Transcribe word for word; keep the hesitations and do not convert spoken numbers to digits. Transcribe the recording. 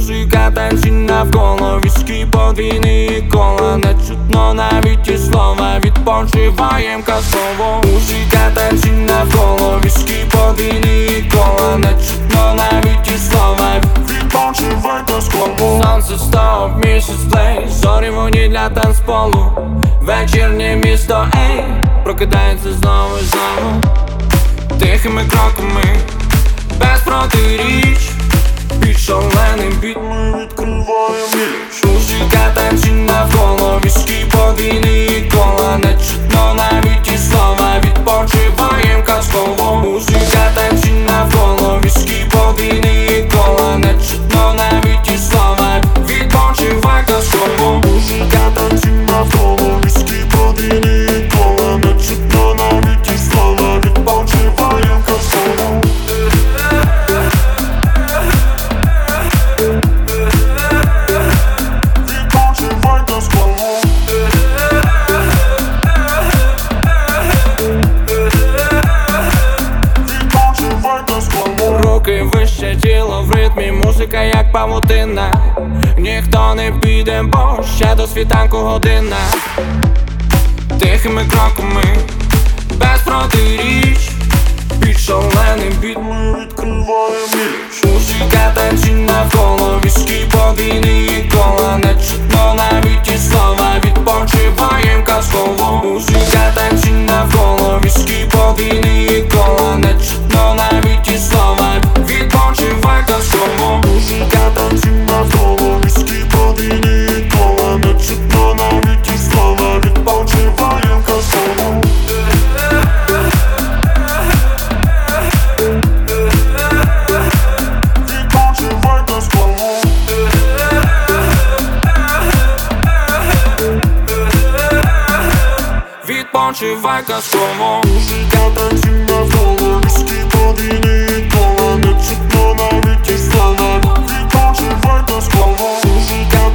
Музика, танці навколо, віскі, подвійні кола. Не чутно навіть і слова, відпочиваєм казково. Музика, танці навколо, віскі, подвійні кола. Не чутно навіть і слова, відпочивай казково. Сонце стоп, місяць плей, зорі вогні для танцполу. Вечірнє місто, ей, прокидається знову і знову. Тихими кроками, без протиріч, під шаленим біт ми відкриваємо ніч. Музика, танці навколо, віскі, подвійні кола. Не чутно навіть і слова, відпочиваєм казково. Музика, танці навколо, віскі, подвійні кола. Не чутно навіть і слова, відпочивай казково. Музика, танці навколо, віскі, подвійні кола. Не чутно навіть і слова, відпочиваєм казково. Руки вище, тіло в ритмі, музика як павутина. Ніхто не піде, бо ще до світанку година. Тихими кроками, без протиріч, під шаленим біт ми відкриваємо ніч. Музика, танці навколо, віскі, подвійні кола. Не чутно навіть і слова, відпочиваєм казково. Музика, танці навколо, віскі, подвійні кола. Не чутно навіть і слова, відпочивай казково. Музика, танці навколо, віскі, подвійні кола. Не чутно навіть і слова, відпочиваєм казково. Відпочивай казково. Музика, танці навколо, віскі, подвійні кола. Не чутно навіть і слова, відпочивай казково. Музика,